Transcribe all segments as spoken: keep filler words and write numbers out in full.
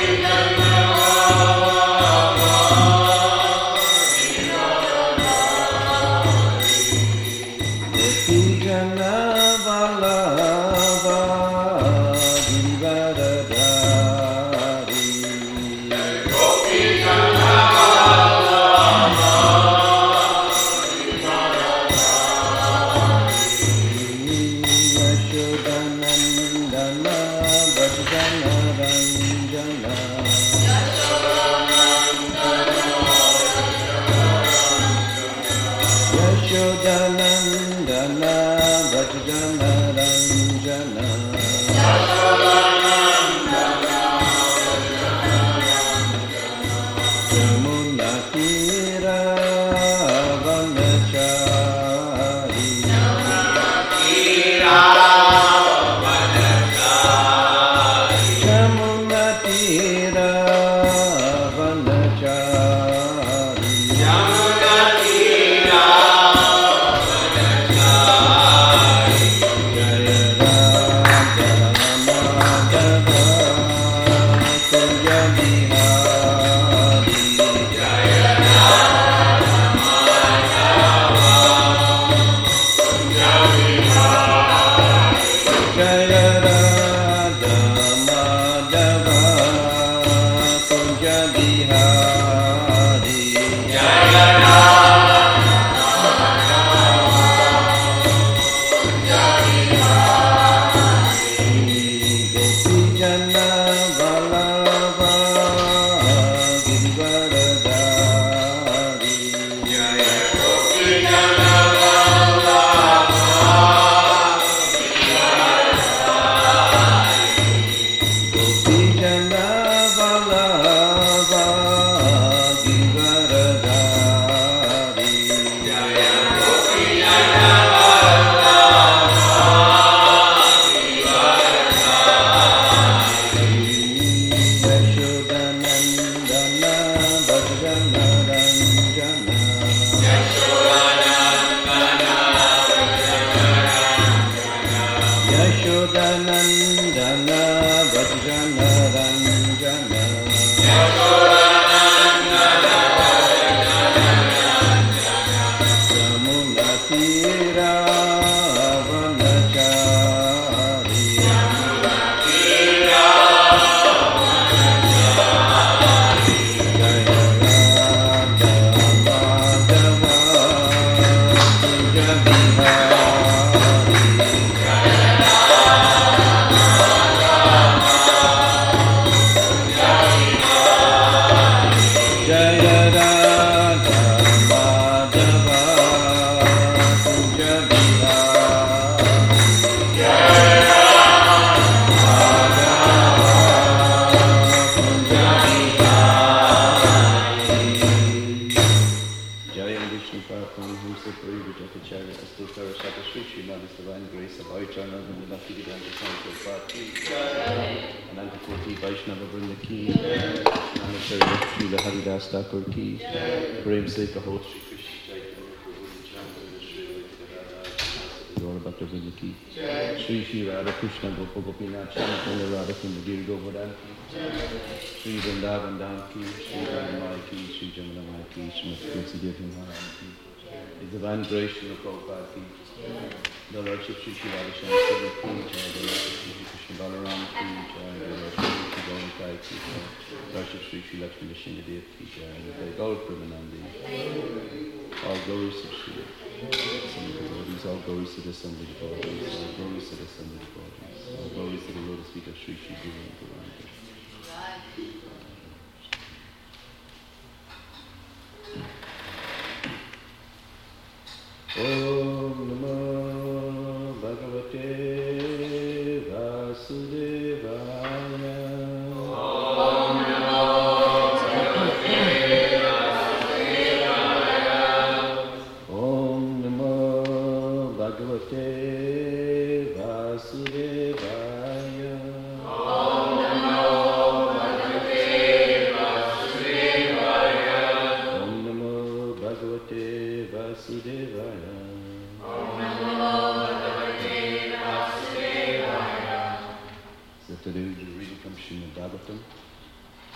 Vasudevaya. Om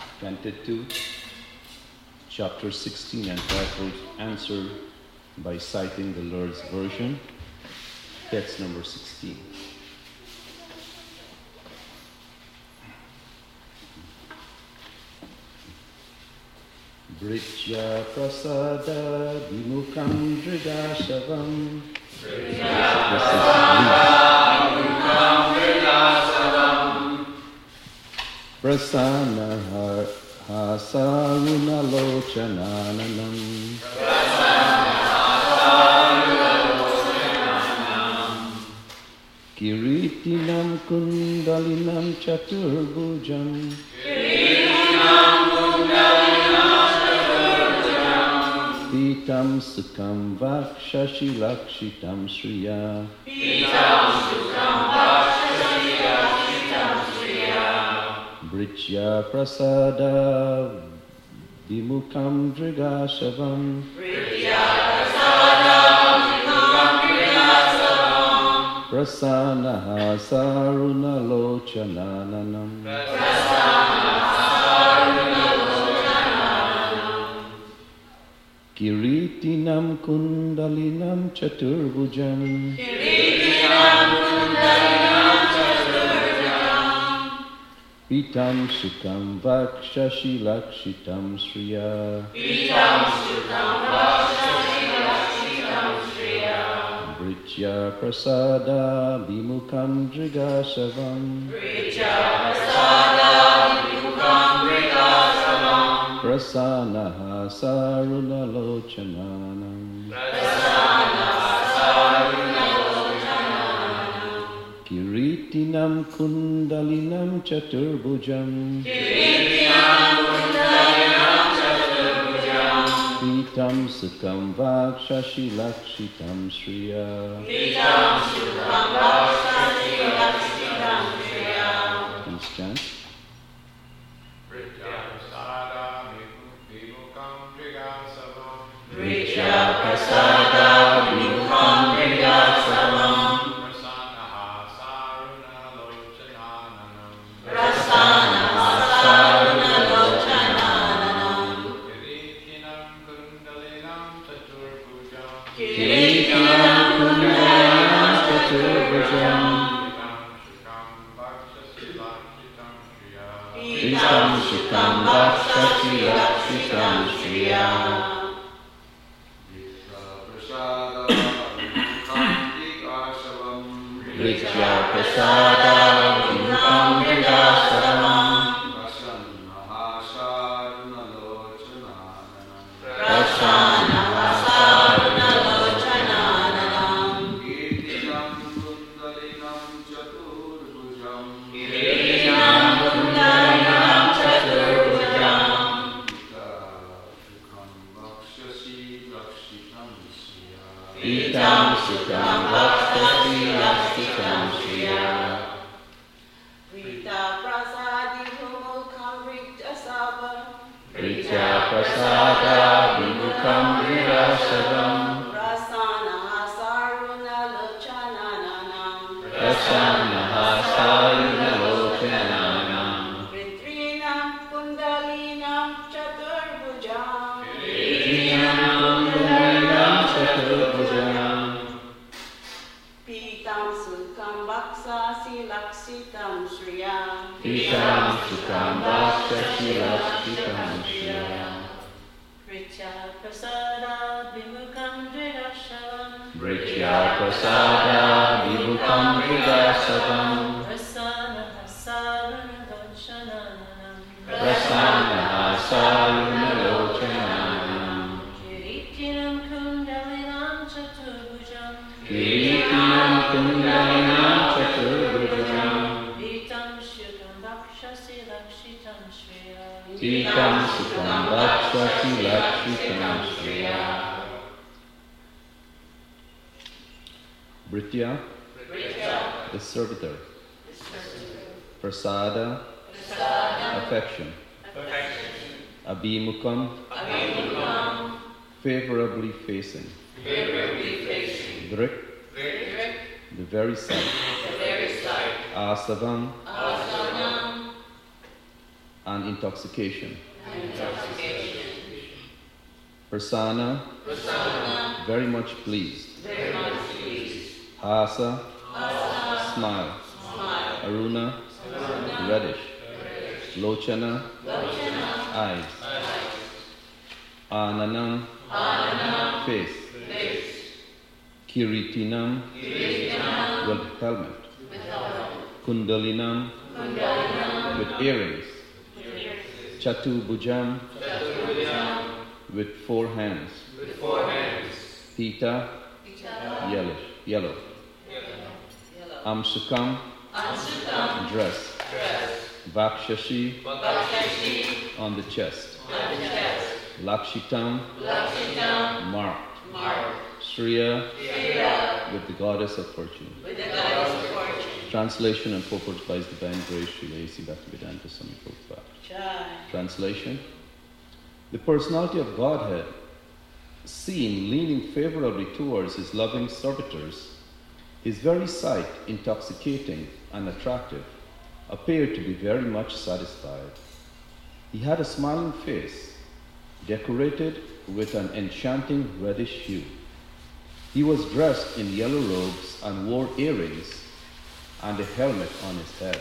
Canto two, Chapter sixteen, entitled Answer by Citing the Lord's Version, text number sixteen. Britya prasada vimukam drigashavam. Britya prasada vimukam drigashavam. Prasana hasaruna lochananam. Prasana hasaruna lochananam. Kiritinam kundalinam chaturbhujam. Kiritinam kundalinam Pitam sukam vakshashi lakshitam shriya. Pitam sukam vakshashi lakshitam shriya. Britya prasada vimukam drigashavam. Britya prasada vimukam drigashavam. Prasana saruna lochananam. Prasana saruna Kiritinam kundalinam chaturbhujam. Kiritinam kundalinam chaturbhujam. Pitam sukam vakshashi lakshitam shriya. Pitam sukam vakshashi lakshitam shriya. Britya prasada vimukam drigashavam. Britya prasada vimukam drigashavam. Prasana saruna lochananam. Prasana saruna lochananam. Kiritinam kundalinam chaturbhujam. Kiritinam kundalinam chaturbhujam. Pitam sukam vakshashi lakshitam shriya. Pitam sukam vakshashi lakshitam shriya. Please chant. Britya prasada vimukam drigashavam. Prasana saruna lochananam. Prasana saruna lochananam. Kiritinam kundalinam chaturbhujam. Kiritinam kundalinam chaturbhujam. Pitam sukam vakshashi lakshitam shriya. Britya prasada vimukam drigashavam. Prasana saruna lochananam. Prasana saruna lochananam. Kiritinam kundalinam chaturbhujam. Kiritinam kundalinam chaturbhujam. Pitam sukam vakshashi lakshitam shriya. Britya prasada vimukam drigashavam. Britya prasada vimukam drigashavam. Prasana saruna lochananam. Prasana saruna lochananam. Kiritinam kundalinam chaturbhujam. Kiritinam kundalinam chaturbhujam. Pitam sukam vakshashi lakshitam shriya. Pitam sukam vakshashi lakshitam shriya. Britya prasada vimukam drigashavam. Britya prasada vimukam drigashavam. Prasana saruna lochananam. Prasana saruna lochananam. Kiritinam kundalinam chaturbhujam. Kiritinam kundalinam chaturbhujam. Pitam sukam vakshashi lakshitam shriya. Pitam sukam vakshashi lakshitam shriya. Britya, the servitor. Prasada, affection. Abhimukam, favorably facing. Drik, the very sight. Asavam, and intoxication. And intoxication. Prasanna, Prasanna, very much pleased. very much pleased. Hasa, Hasa, smile. smile. Aruna, Aruna, reddish. reddish. Lochana, Lochana, eyes. eyes. Ananam, Ananam, face. face. Kiritinam, Kiritinam, with helmet. with helmet. Kundalinam, Kundalinam, with earrings. with ears. Chatubhujam, Chatubhujam, with four hands. with four hands. Pita, Pita, yellowish, yellow. yellow. Amsukam, Ansukam, dress. dress. Vakshashi, Vakshashi, on the chest. on the chest. Lakshitam, Lakshitam, marked. marked. Shriya, Shriya, with the goddess of fortune. with the goddess of fortune. Translation and purport by His Divine Grace, Srila A C Bhaktivedanta Swami Prabhupada. Chai. Translation: the personality of Godhead, seen leaning favorably towards His loving servitors, His very sight, intoxicating and attractive, appeared to be very much satisfied. He had a smiling face, decorated with an enchanting reddish hue. He was dressed in yellow robes and wore earrings and a helmet on his head.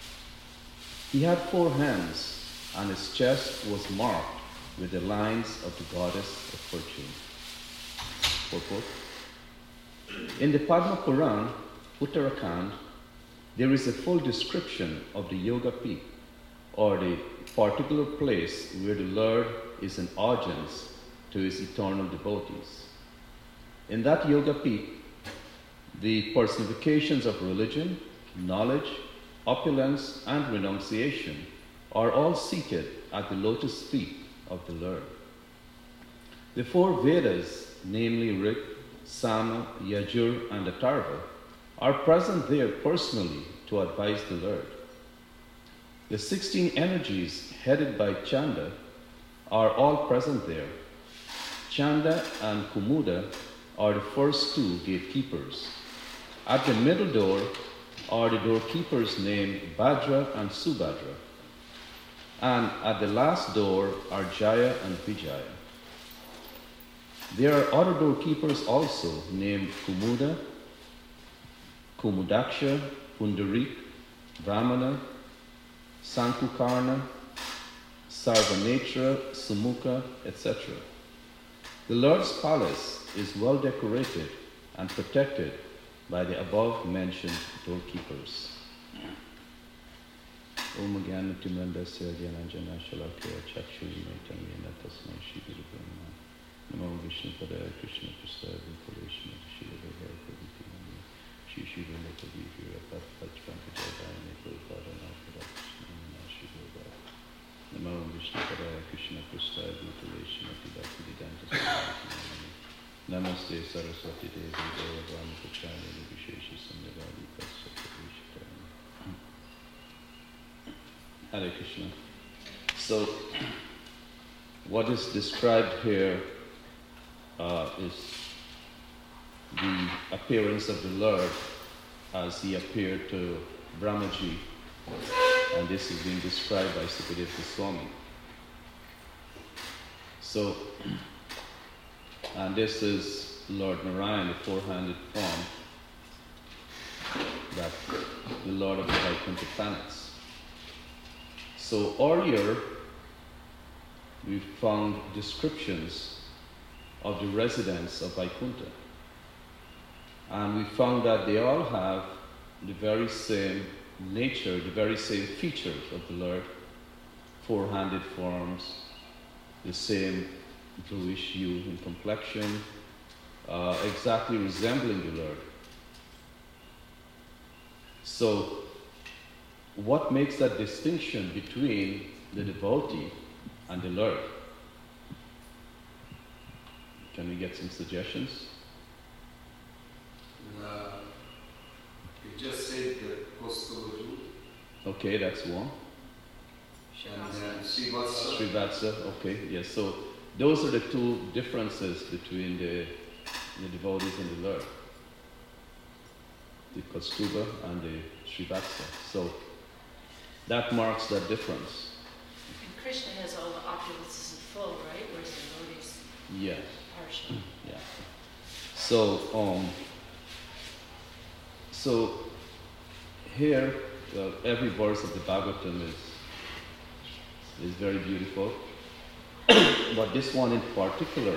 He had four hands, and his chest was marked with the lines of the goddess of fortune. Purport. In the Padma Puran, Uttarakhand, there is a full description of the Yoga Peak, or the particular place where the Lord is an audience to His eternal devotees. In that Yoga Peak, the personifications of religion, knowledge, opulence, and renunciation are all seated at the lotus feet of the Lord. The four Vedas, namely Rig, Sama, Yajur, and Atharva, are present there personally to advise the Lord. The sixteen energies headed by Chanda are all present there. Chanda and Kumuda are the first two gatekeepers. At the middle door are the doorkeepers named Bhadra and Subhadra. And at the last door are Jaya and Vijaya. There are other doorkeepers also named Kumuda, Kumudaksha, Pundarik, Vamana, Sankukarna, Sarvanetra, Sumukha, et cetera. The Lord's palace is well decorated and protected by the above-mentioned doorkeepers. Om Jnana Timandasya Jnananjana Shalakya Chakshurumaitam Yena Tasmai Shri Guru Brahma Namo Vishnu Padaya Krishna Prasad Vikoleshna Shri Bhagavad Gita Shri Shri Vimata Vivira Pat Pachpankajayana Prabhupada Navada Krishna Shri Bhagavad Namo Vishnu Padaya Krishna Prasad Vikoleshna Bhaktivedanta Swami Namaste Saraswati Devi Devadvani Pachayana Visheshi Sandhavadi Patsakavishitayana. Hare Krishna. So, what is described here uh, is the appearance of the Lord as He appeared to Brahmaji, and this is being described by Sukadeva Goswami. So, and this is Lord Narayan, the four-handed form, that the Lord of the Vaikuntha planets. So earlier, we found descriptions of the residents of Vaikuntha. And we found that they all have the very same nature, the very same features of the Lord, four-handed forms, the same bluish hue in complexion, uh, exactly resembling the Lord. So, what makes that distinction between the devotee and the Lord? Can we get some suggestions? Uh, you just said the Kostolaju. Okay, that's one. And then Srivatsa. Srivatsa, okay, yes. So those are the two differences between the, the devotees and the Lord. The Kaustubha and the Srivatsa. So that marks that difference. this is full, right? Whereas the devotees Yeah, partial. yeah. So, um, so here, well, every verse of the Bhagavatam is is very beautiful, but this one in particular,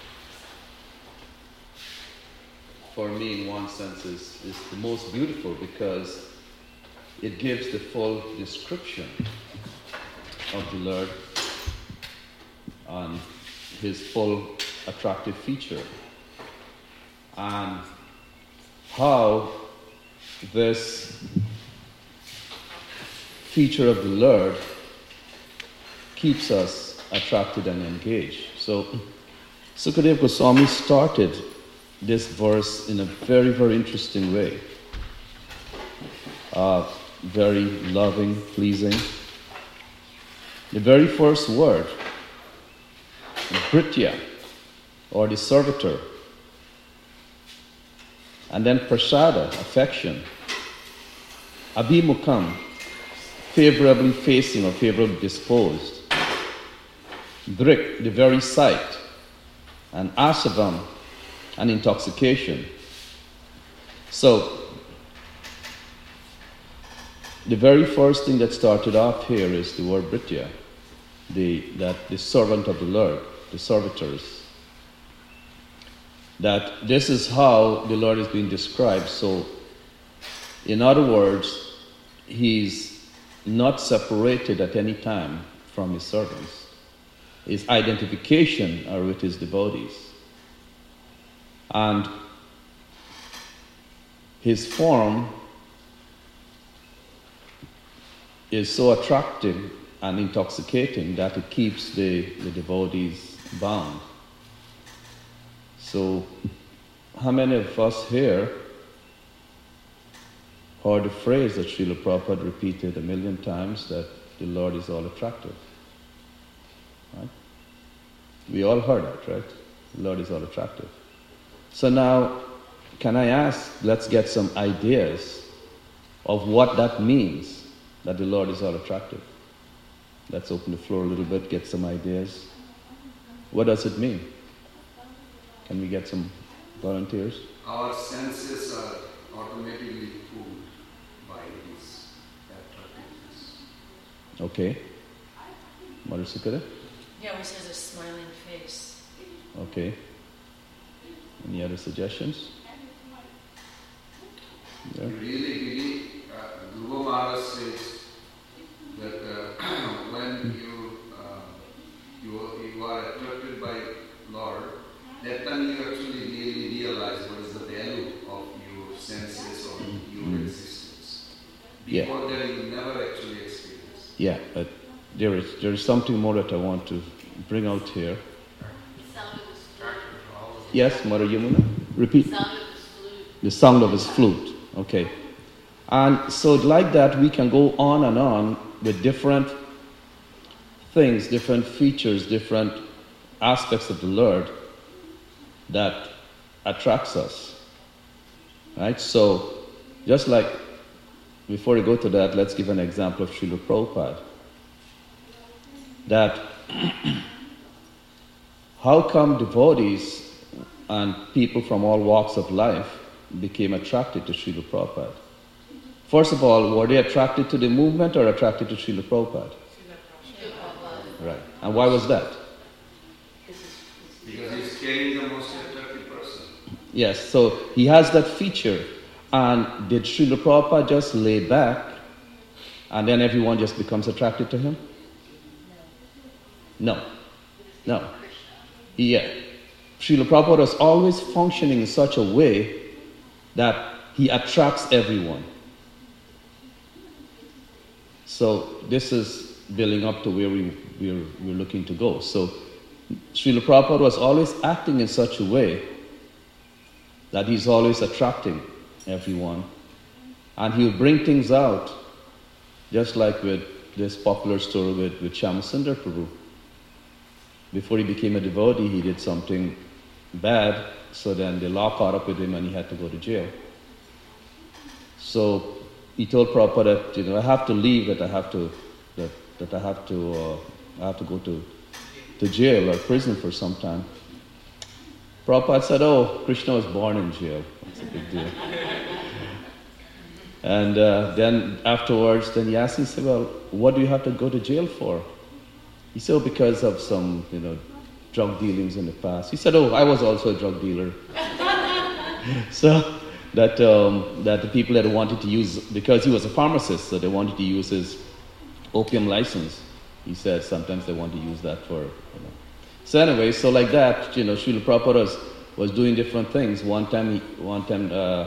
for me, in one sense, is, is the most beautiful because it gives the full description of the Lord and his full attractive feature, and how this feature of the Lord keeps us attracted and engaged. So Sukadeva Goswami started this verse in a very, very interesting way. Uh, very loving, pleasing. The very first word, Britya, or the servitor, and then Prasada, affection, Abhimukam, favorably facing or favorably disposed, Drik, the very sight, and Asavam, an intoxication. So, the very first thing that started off here is the word Britya, the, that the servant of the Lord, the servitors. That this is how the Lord is being described. So, in other words, he's not separated at any time from his servants. His identification are with his devotees. And his form is so attractive and intoxicating that it keeps the, the devotees bound. So, how many of us here heard the phrase that Srila Prabhupada repeated a million times, that the Lord is all attractive? Right? We all heard that, right? The Lord is all attractive. So now, can I ask, let's get some ideas of what that means, that the Lord is all attractive. Let's open the floor a little bit, get some ideas. What does it mean? Can we get some volunteers? Our senses are automatically fooled by this attractiveness. Okay. Madhusukara? He always has a smiling face. Okay. Any other suggestions? Yeah. You really believe, uh, Dhruva Maharaj says that uh, when you, uh, you you are attracted by Lord, that time you actually really realize what is the value of your senses or your Mm. existence. Yeah. Before that, you never actually experience. Yeah, but there is there is something more that I want to bring out here. Sound of his flute. Yes, Mother Yamuna? Repeat. Sound of his flute. The sound of his flute. Okay. And so like that, we can go on and on with different things, different features, different aspects of the Lord that attracts us. Right? So, just like, before we go to that, let's give an example of Srila Prabhupada. That, how come devotees and people from all walks of life became attracted to Srila Prabhupada? First of all, were they attracted to the movement or attracted to Srila Prabhupada? Right. And why was that? Because he's carrying the most attractive person. Yes, so he has that feature. And did Srila Prabhupada just lay back and then everyone just becomes attracted to him? No. No. Yeah. Srila Prabhupada was always functioning in such a way that he attracts everyone. So this is building up to where we, we're, we're looking to go. So Srila Prabhupada was always acting in such a way that he's always attracting everyone. And he'll bring things out, just like with this popular story with, with Shyamasundar Prabhu. Before he became a devotee, he did something bad, so then the law caught up with him and he had to go to jail. So he told Prabhupada that, you know, I have to leave, that I have to, that, that I have to, uh, I have to go to to jail or prison for some time. Prabhupada said, oh, Krishna was born in jail. That's a big deal. And uh, then afterwards, then he asked him, he said, well, what do you have to go to jail for? He said, oh, because of some, you know, drug dealings in the past. He said, oh, I was also a drug dealer. So that um, that the people that wanted to use, because he was a pharmacist, so they wanted to use his opium license. He said sometimes they want to use that for, you know. So anyway, so like that, you know, Srila Prabhupada was, was doing different things. One time, he, one time uh,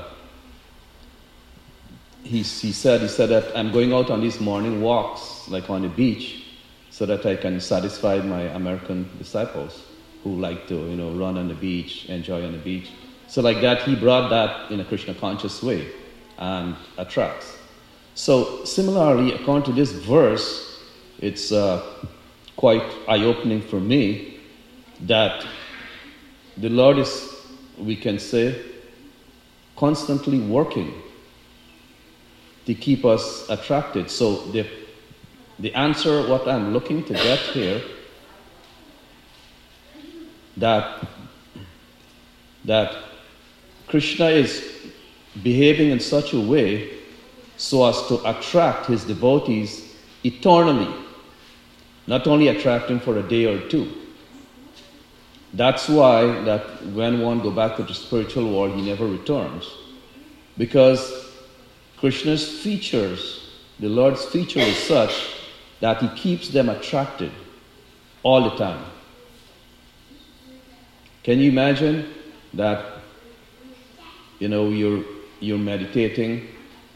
he he said he said that I'm going out on these morning walks, like on the beach, so that I can satisfy my American disciples who like to, you know, run on the beach, enjoy on the beach. So like that, he brought that in a Krishna conscious way and attracts. So similarly, according to this verse, it's uh, quite eye-opening for me that the Lord is, we can say, constantly working to keep us attracted. So the the answer, what I'm looking to get here, that that Krishna is behaving in such a way so as to attract his devotees eternally, not only attract them for a day or two. That's why that when one go back to the spiritual world, he never returns. Because Krishna's features, the Lord's feature is such that he keeps them attracted all the time. Can you imagine that, you know, you're you're meditating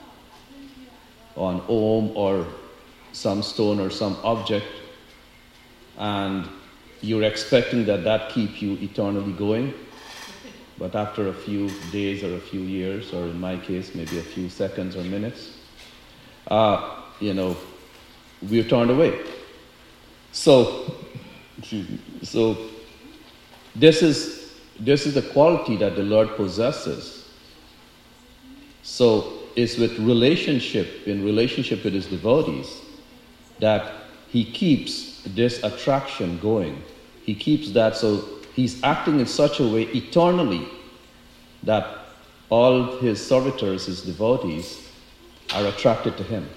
on Om or some stone or some object, and you're expecting that that keep you eternally going, but after a few days or a few years, or in my case, maybe a few seconds or minutes, uh, you know, we're turned away. So, so this is this is the quality that the Lord possesses. So it's with relationship, in relationship with his devotees, that he keeps this attraction going. He keeps that, so he's acting in such a way eternally that all his servitors, his devotees, are attracted to him.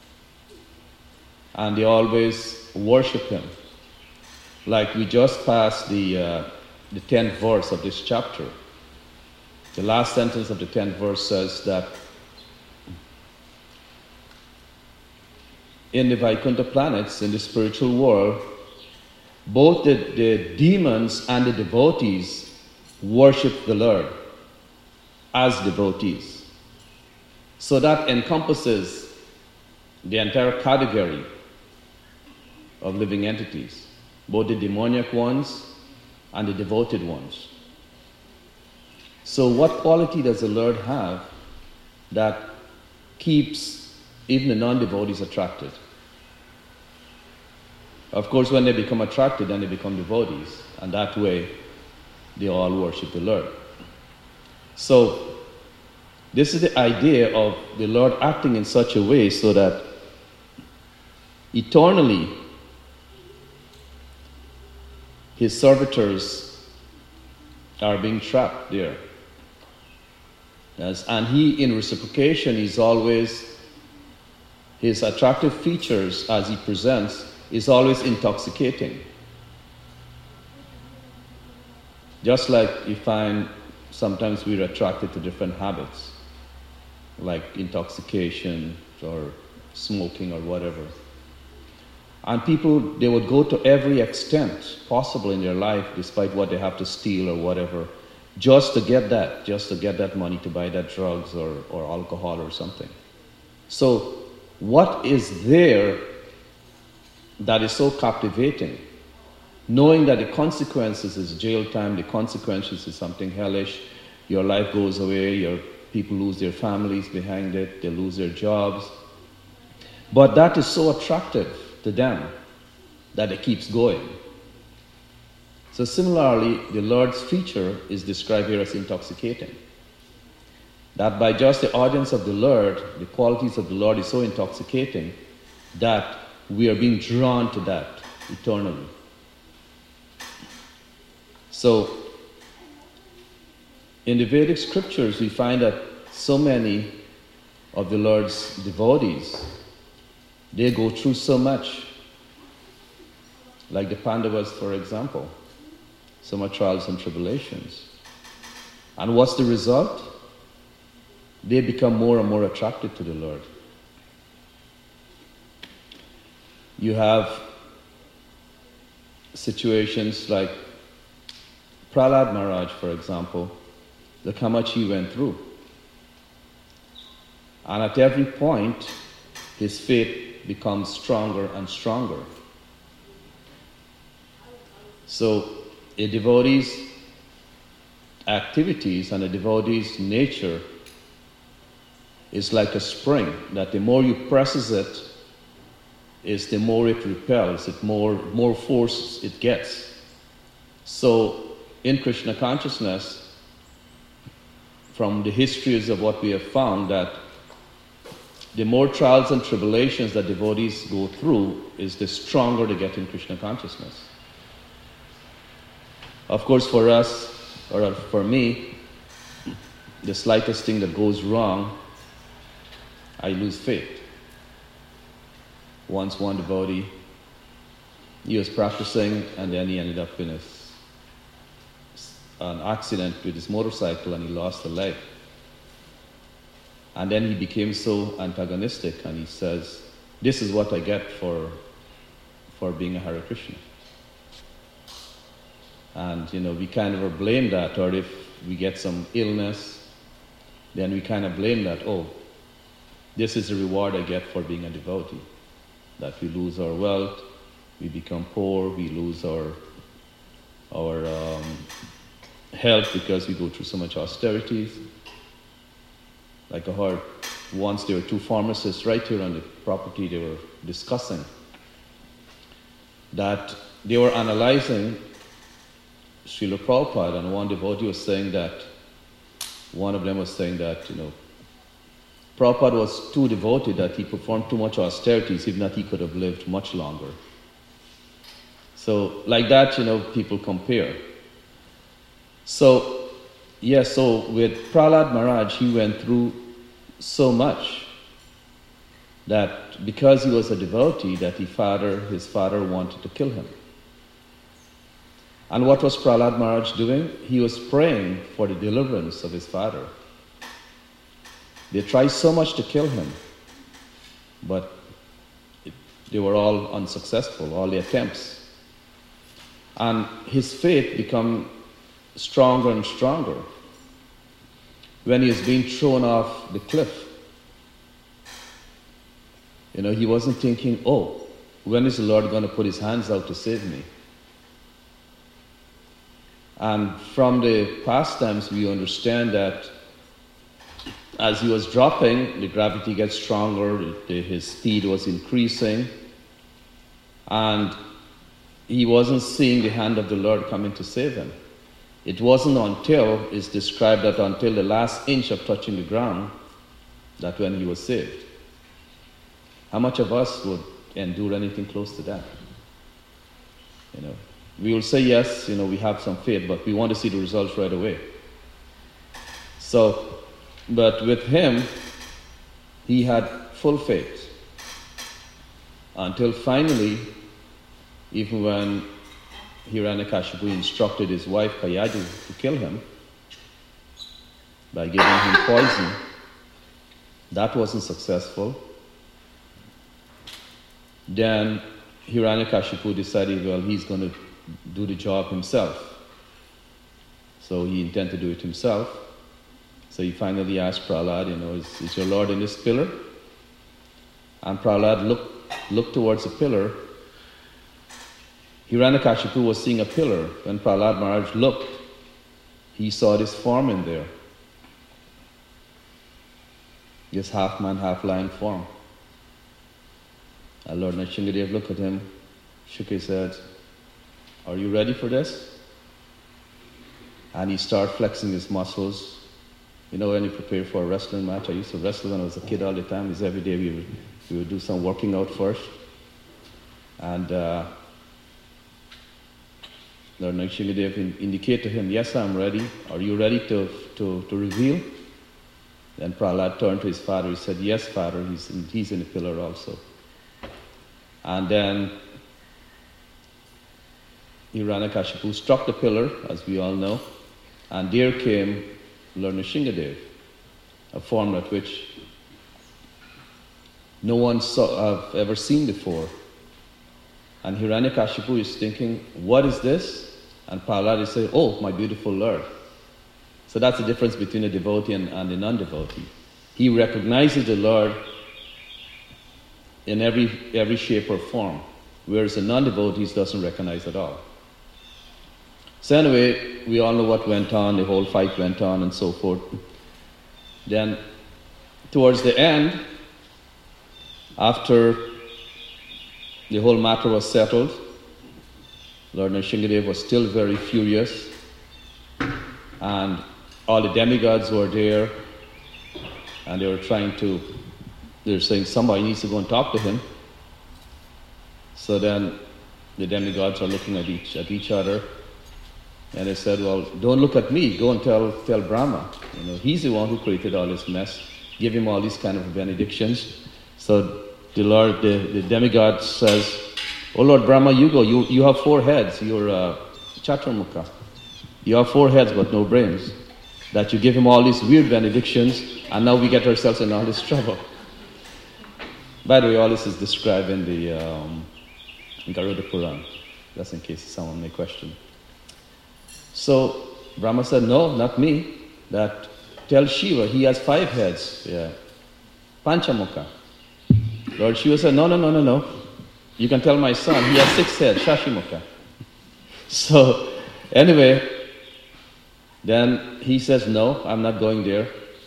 And they always worship him. Like we just passed the uh, the tenth verse of this chapter. The last sentence of the tenth verse says that in the Vaikuntha planets, in the spiritual world, both the, the demons and the devotees worship the Lord as devotees. So that encompasses the entire category of living entities, both the demoniac ones and the devoted ones. So what quality does the Lord have that keeps even the non-devotees attracted? Of course, when they become attracted, then they become devotees, and that way they all worship the Lord. So this is the idea of the Lord acting in such a way so that eternally his servitors are being trapped there. Yes, and he, in reciprocation, is always, his attractive features as he presents is always intoxicating. Just like you find sometimes we're attracted to different habits, like intoxication or smoking or whatever. And people, they would go to every extent possible in their life, despite what they have to steal or whatever, just to get that, just to get that money to buy that drugs or, or alcohol or something. So what is there that is so captivating? Knowing that the consequences is jail time, the consequences is something hellish, your life goes away, your people lose their families behind it, they lose their jobs. But that is so attractive to them that it keeps going. So similarly, the Lord's feature is described here as intoxicating. That by just the audience of the Lord, the qualities of the Lord is so intoxicating that we are being drawn to that eternally. So, in the Vedic scriptures, we find that so many of the Lord's devotees, they go through so much, like the Pandavas, for example, so much trials and tribulations. And what's the result? They become more and more attracted to the Lord. You have situations like Prahlad Maharaj, for example. Look how much he went through. And at every point, his faith becomes stronger and stronger. So, a devotee's activities and a devotee's nature is like a spring, that the more you presses it, is the more it repels, it more, more force it gets. So, in Krishna consciousness, from the histories of what we have found, that the more trials and tribulations that devotees go through, is the stronger they get in Krishna consciousness. Of course, for us, or for me, the slightest thing that goes wrong, I lose faith. Once one devotee, he was practicing and then he ended up in a, an accident with his motorcycle and he lost a leg. And then he became so antagonistic and he says, this is what I get for, for being a Hare Krishna. And, you know, we kind of blame that, or if we get some illness, then we kind of blame that, oh, this is the reward I get for being a devotee. That we lose our wealth, we become poor, we lose our, our um, health because we go through so much austerities. Like I heard, once there were two pharmacists right here on the property, they were discussing that they were analyzing Srila Prabhupada, and one devotee was saying that, one of them was saying that, you know, Prabhupada was too devoted, that he performed too much austerities, if not he could have lived much longer. So, like that, you know, people compare. So, yes, yeah, so with Prahlad Maharaj, he went through so much that because he was a devotee, that his father, his father wanted to kill him. And what was Prahlad Maharaj doing? He was praying for the deliverance of his father. They tried so much to kill him, but it, they were all unsuccessful, all the attempts. And his faith became stronger and stronger. When he was being thrown off the cliff, you know, he wasn't thinking, oh, when is the Lord going to put his hands out to save me? And from the pastimes, we understand that as he was dropping, the gravity gets stronger, the, his speed was increasing, and he wasn't seeing the hand of the Lord coming to save him. It wasn't until, it's described that until the last inch of touching the ground, that when he was saved. How much of us would endure anything close to that? You know, we will say yes, you know, we have some faith, but we want to see the results right away. So, but with him, he had full faith. Until finally, even when Hiranyakashipu instructed his wife Kayadu to kill him by giving him poison, that wasn't successful. Then Hiranyakashipu decided, well, he's going to do the job himself. So he intended to do it himself. So he finally asked Prahlad, you know, is, is your Lord in this pillar? And Prahlad looked, looked towards the pillar. Hiranyakashipu was seeing a pillar. When Prahlad Maharaj looked, he saw this form in there. This half man, half lion form. And Lord Nrsingadev looked at him, shook his head. Are you ready for this? And he started flexing his muscles. You know, when you prepare for a wrestling match, I used to wrestle when I was a kid all the time. Is every day we would, we would do some working out first. And uh, Lord Nrsingadev in, indicate to him, yes, I'm ready. Are you ready to, to, to reveal? Then Prahlad turned to his father. He said, yes, father, he's in, he's in the pillar also. And then Hiranyakashipu struck the pillar, as we all know, and there came Lord Nrsingadev, a form at which no one saw, have ever seen before. And Hiranyakashipu is thinking, what is this? And Prahlad is saying, oh, my beautiful Lord. So that's the difference between a devotee and, and a non-devotee. He recognizes the Lord in every every shape or form, whereas a non-devotee doesn't recognize at all. So anyway, we all know what went on, the whole fight went on and so forth. Then, towards the end, after the whole matter was settled, Lord Nrsingadev was still very furious, and all the demigods were there, and they were trying to, they were saying somebody needs to go and talk to him. So then the demigods are looking at each at each other, and they said, well, don't look at me, go and tell tell Brahma. You know, he's the one who created all this mess. Give him all these kind of benedictions. So the Lord, the, the demigod says, oh Lord Brahma, you go, you, you have four heads, you're uh, Chaturmukha. You have four heads but no brains. That you give him all these weird benedictions, and now we get ourselves in all this trouble. By the way, all this is described in the um, Garuda Puran, just in case someone may question. So Brahma said, no, not me, that tell Shiva, he has five heads, yeah, Panchamukha. Lord Shiva said, no, no, no, no, no. You can tell my son, he has six heads, Shashimukha. So, anyway, then he says, no, I'm not going there.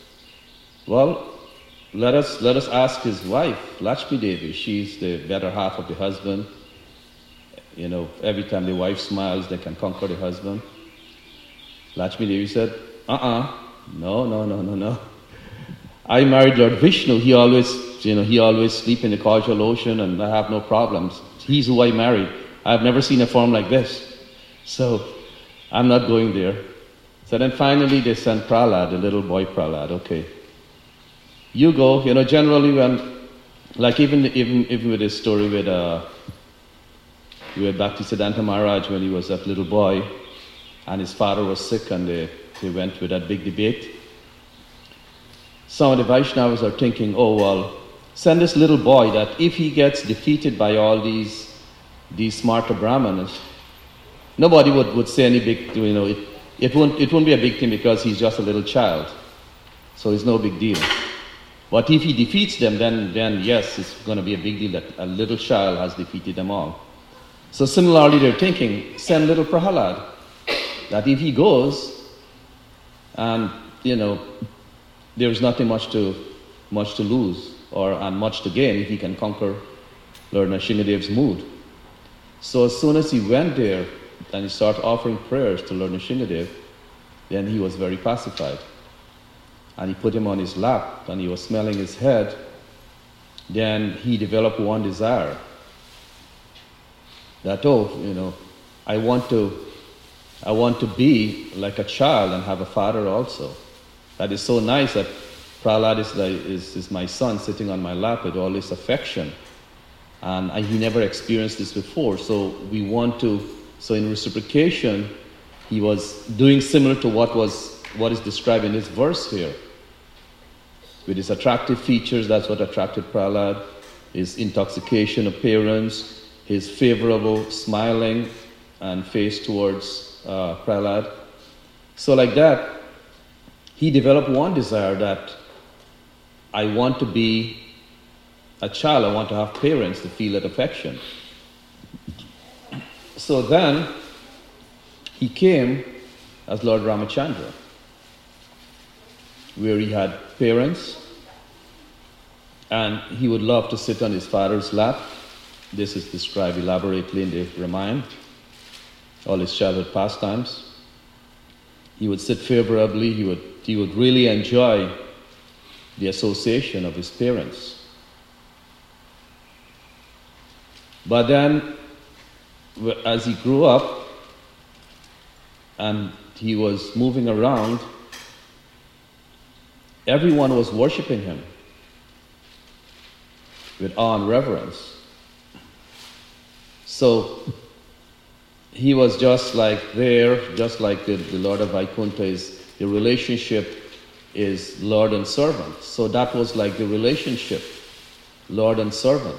Well, let us let us ask his wife, Lakshmi Devi. She's the better half of the husband. You know, every time the wife smiles, they can conquer the husband. Lakshmi Devi said, uh-uh, no, no, no, no, no. I married Lord Vishnu. He always, you know, he always sleep in the causal ocean, and I have no problems. He's who I married. I've never seen a form like this. So, I'm not going there. So then finally they sent Prahlad, the little boy Prahlad, okay. You go, you know, generally when, like even even even with his story with, uh, with Bhaktisiddhanta Maharaj when he was that little boy, and his father was sick, and they, they went with that big debate. Some of the Vaishnavas are thinking, oh well, send this little boy that if he gets defeated by all these these smarter Brahmanas, nobody would, would say any big, you know, it, it won't it won't be a big thing because he's just a little child. So it's no big deal. But if he defeats them, then then yes, it's going to be a big deal that a little child has defeated them all. So similarly, they're thinking, send little Prahlad, that if he goes, and you know, there's nothing much to much to lose or and much to gain if he can conquer Lord Nrsingadev's mood. So as soon as he went there and he started offering prayers to Lord Nrsingadev, then he was very pacified. And he put him on his lap and he was smelling his head. Then he developed one desire. That, oh, you know, I want to I want to be like a child and have a father also. That is so nice that Prahlad is, the, is, is my son sitting on my lap with all this affection. And I, he never experienced this before. So we want to, so in reciprocation, he was doing similar to what was what is described in this verse here. With his attractive features, that's what attracted Prahlad. His intoxication appearance, his favorable smiling and face towards uh, Prahlad. So like that, he developed one desire that I want to be a child, I want to have parents to feel that affection. So then, he came as Lord Ramachandra, where he had parents, and he would love to sit on his father's lap. This is described elaborately in the Ramayana, all his childhood pastimes. He would sit favorably, he would, he would really enjoy the association of his parents. But then, as he grew up, and he was moving around, everyone was worshiping him with awe and reverence. So he was just like there, just like the, the Lord of Vaikuntha is, the relationship is Lord and servant. So that was like the relationship, Lord and servant.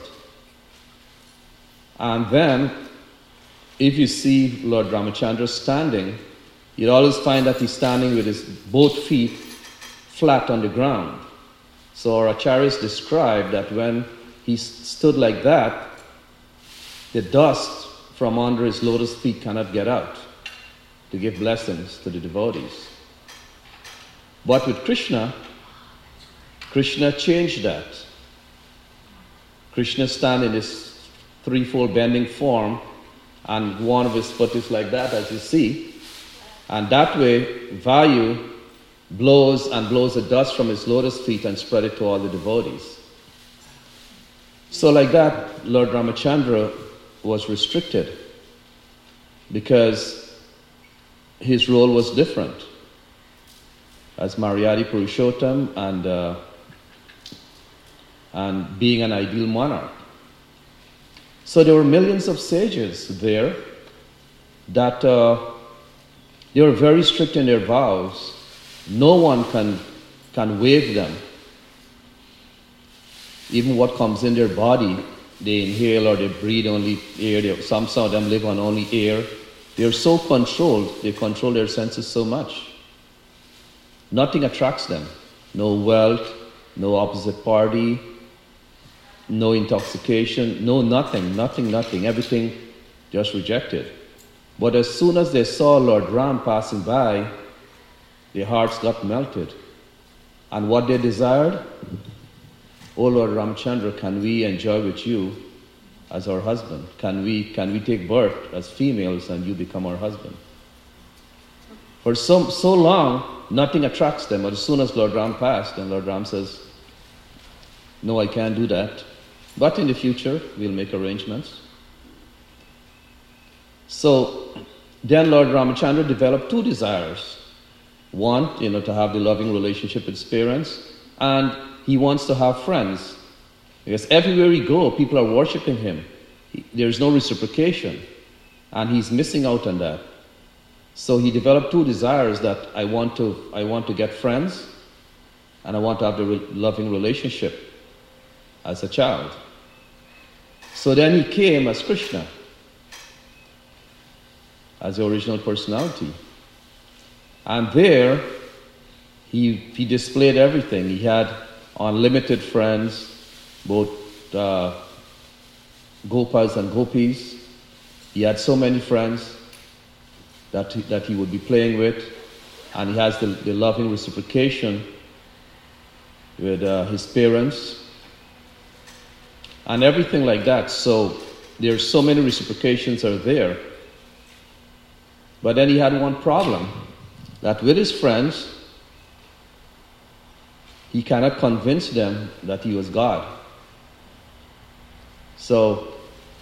And then, if you see Lord Ramachandra standing, you'd always find that he's standing with his both feet flat on the ground. So our acharyas described that when he stood like that, the dust from under his lotus feet cannot get out to give blessings to the devotees. But with Krishna, Krishna changed that. Krishna stands in this threefold bending form, and one of his foot is like that, as you see. And that way, Vayu blows and blows the dust from his lotus feet and spread it to all the devotees. So like that, Lord Ramachandra was restricted because his role was different as Maryadi Purushottam and, uh, and being an ideal monarch. So there were millions of sages there that uh, they were very strict in their vows. No one can, can waive them. Even what comes in their body, they inhale or they breathe only air. They, some, some of them live on only air. They're so controlled, they control their senses so much. Nothing attracts them. No wealth, no opposite party, no intoxication, no nothing, nothing, nothing. Everything just rejected. But as soon as they saw Lord Ram passing by, their hearts got melted. And what they desired? Oh Lord Ramchandra, can we enjoy with you as our husband? Can we, can we take birth as females and you become our husband? For so, so long, nothing attracts them. But as soon as Lord Ram passed, and Lord Ram says, no, I can't do that. But in the future, we'll make arrangements. So then Lord Ramachandra developed two desires. One, you know, to have the loving relationship with his parents, and he wants to have friends. Because everywhere he goes, people are worshipping him. He, there's no reciprocation, and he's missing out on that. So he developed two desires that I want to, I want to get friends, and I want to have the re- loving relationship as a child. So then he came as Krishna, as the original personality. And there, he, he displayed everything. He had unlimited friends, both uh, Gopas and Gopis. He had so many friends that he, that he would be playing with. And he has the, the loving reciprocation with uh, his parents and everything like that. So there's so many reciprocations are there. But then he had one problem, that with his friends, he cannot convince them that he was God. So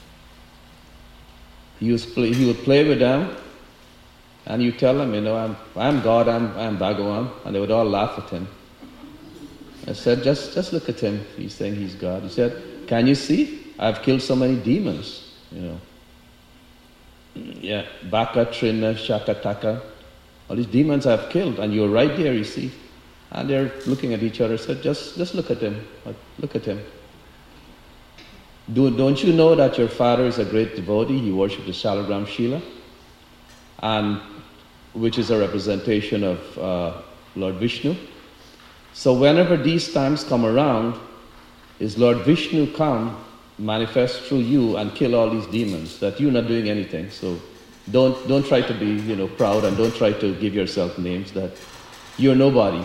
he, was play, he would play with them, and you tell them, you know, I'm, I'm God, I'm, I'm Bhagavan, and they would all laugh at him. I said, just, just look at him. He's saying he's God. He said, can you see? I've killed so many demons, you know. Yeah, Baka, Trina, Shaka, Taka. All these demons I've killed, and you're right there, you see. And they're looking at each other. Said, just, just look at him. Look at him. Do, don't you know that your father is a great devotee? He worships the Shalagram Shila, and which is a representation of uh, Lord Vishnu. So whenever these times come around, is Lord Vishnu come, manifest through you and kill all these demons, that you're not doing anything. So don't don't try to be, you know, proud, and don't try to give yourself names that you're nobody.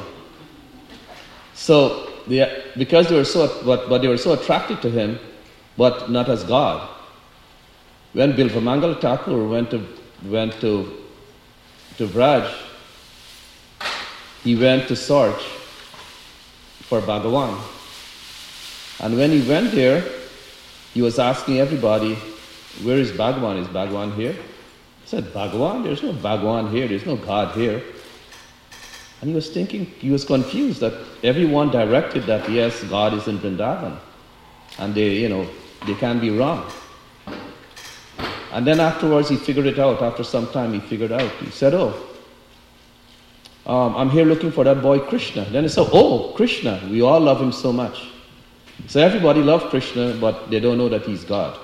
So they, because they were so but, but they were so attracted to him, but not as God. When Bilvamangala Thakur went to went to to Vraj, he went to search for Bhagavan. And when he went there, he was asking everybody, where is Bhagavan? Is Bhagavan here? He said, Bhagwan? There's no Bhagwan here. There's no God here. And he was thinking, he was confused that everyone directed that, yes, God is in Vrindavan. And they, you know, they can't be wrong. And then afterwards he figured it out. After some time he figured out. He said, oh, um, I'm here looking for that boy Krishna. Then he said, oh, Krishna, we all love him so much. So everybody loves Krishna, but they don't know that he's God.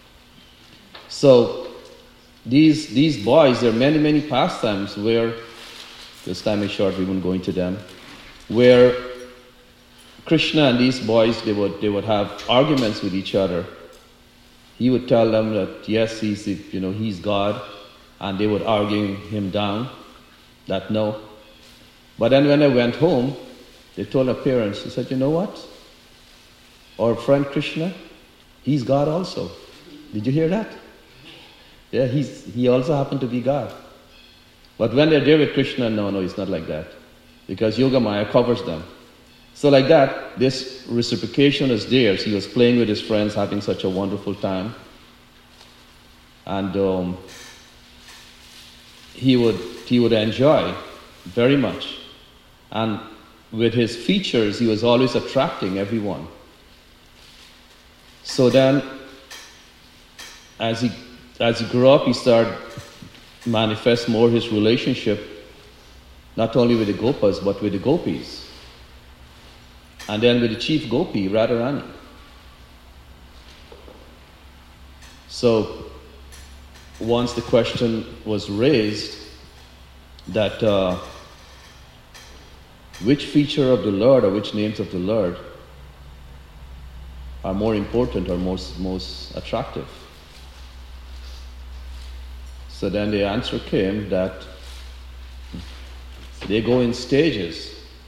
So these, these boys, there are many, many pastimes where, this time is short, we won't go into them, where Krishna and these boys, they would, they would have arguments with each other. He would tell them that, yes, he's, you know, he's God, and they would argue him down, that no. But then when I went home, they told their parents, they said, you know what? Our friend Krishna, he's God also. Did you hear that? Yeah, he's, he also happened to be God. But when they're there with Krishna, no, no, it's not like that. Because Yogamaya covers them. So like that, this reciprocation is there. So he was playing with his friends, having such a wonderful time. And um, he would he would enjoy very much. And with his features, he was always attracting everyone. So then, as he as he grew up, he started manifest more his relationship, not only with the Gopas, but with the Gopis. And then with the chief Gopi, Radharani. So, once the question was raised that uh, which feature of the Lord or which names of the Lord are more important or most, most attractive? So then the answer came that they go in stages.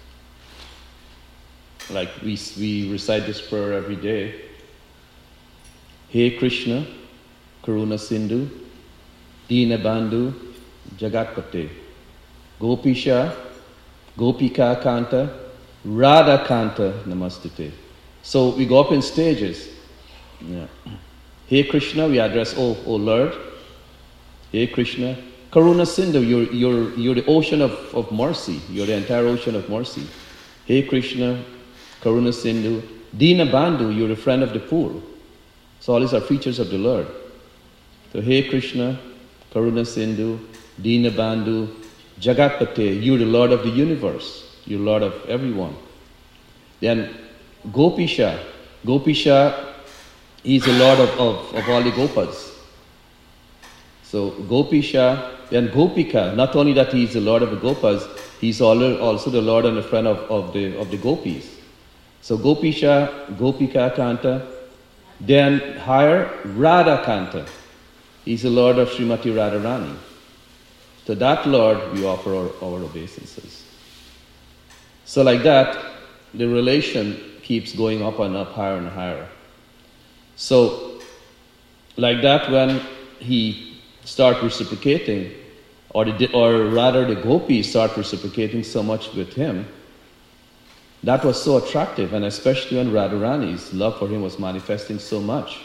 Like we, we recite this prayer every day. Hey Krishna, Karuna Sindhu, Dina Bandhu, Jagatpate, Gopisha, Gopika Kanta, Radha Kanta Namastute. So we go up in stages. Yeah. Hey Krishna, we address, oh, oh Lord. Hey Krishna, Karuna Sindhu, you're, you're, you're the ocean of, of mercy. You're the entire ocean of mercy. Hey Krishna, Karuna Sindhu, Dina Bandhu, you're the friend of the poor. So all these are features of the Lord. So Hey Krishna, Karuna Sindhu, Dina Bandhu, Jagatpate, you're the Lord of the universe. You're Lord of everyone. Then Gopisha, Gopisha, he's the Lord of, of, of all the Gopas. So Gopisha, then Gopika, not only that he is the Lord of the Gopas, he's also the Lord and the friend of, of the of the Gopis. So Gopisha, Gopika Kanta, then higher Radha Kanta. He's the Lord of Srimati Radharani. To that Lord we offer our, our obeisances. So like that, the relation keeps going up and up, higher and higher. So like that, when he start reciprocating, or, the, or rather the gopis start reciprocating so much with him, that was so attractive, and especially when Radharani's love for him was manifesting so much.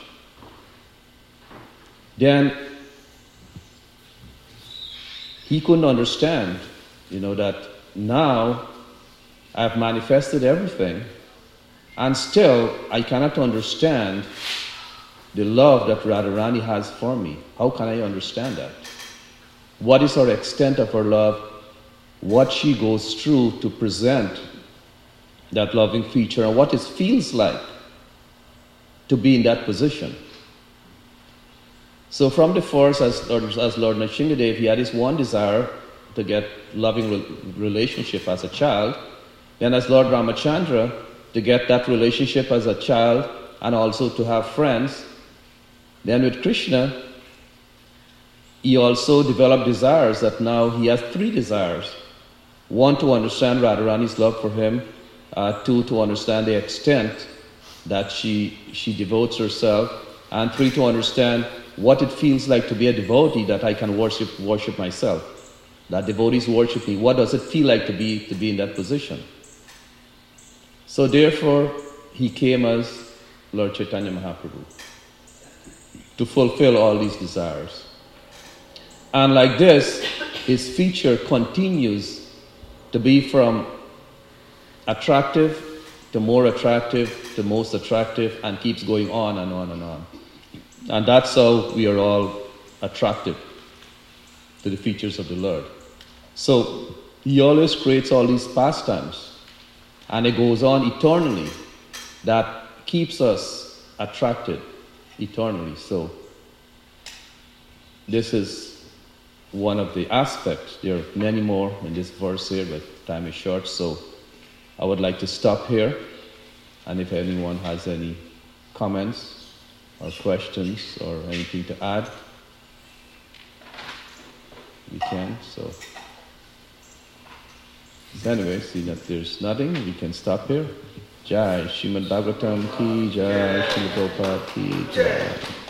Then he couldn't understand, you know, that now I've manifested everything, and still I cannot understand the love that Radharani has for me. How can I understand that? What is her extent of her love? What she goes through to present that loving feature, and what it feels like to be in that position. So from the first, as Lord, as Lord Nrsingadev, he had his one desire to get loving re- relationship as a child. Then as Lord Ramachandra, to get that relationship as a child and also to have friends. Then with Krishna, he also developed desires that now he has three desires. One, to understand Radharani's love for him. Uh, two, to understand the extent that she she devotes herself. And three, to understand what it feels like to be a devotee, that I can worship worship myself. That devotees worship me. What does it feel like to be to be in that position? So therefore, he came as Lord Chaitanya Mahaprabhu to fulfill all these desires. And like this, his feature continues to be from attractive to more attractive to most attractive and keeps going on and on and on. And that's how we are all attracted to the features of the Lord. So he always creates all these pastimes, and it goes on eternally. That keeps us attracted eternally. So this is one of the aspects. There are many more in this verse here, but time is short, so I would like to stop here. And if anyone has any comments or questions or anything to add, we can. So, so anyway, see that there's nothing, we can stop here. Jai Srimad Bhagavatam ki jai, Srila Prabhupada ki jai.